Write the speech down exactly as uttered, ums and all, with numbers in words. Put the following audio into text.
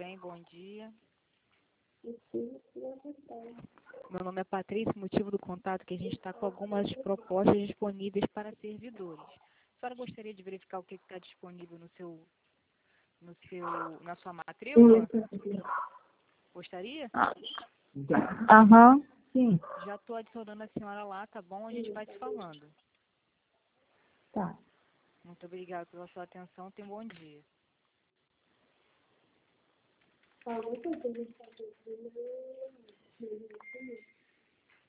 bem? Bom dia. Meu nome é Patrícia, motivo do contato é que a gente está com algumas propostas disponíveis para servidores. A senhora gostaria de verificar o que está disponível no seu, no seu, na sua matrícula? Gostaria? Aham, sim. Já estou adicionando a senhora lá, tá bom? A gente vai se falando. Tá. Muito obrigada pela sua atenção. Tenha um bom dia.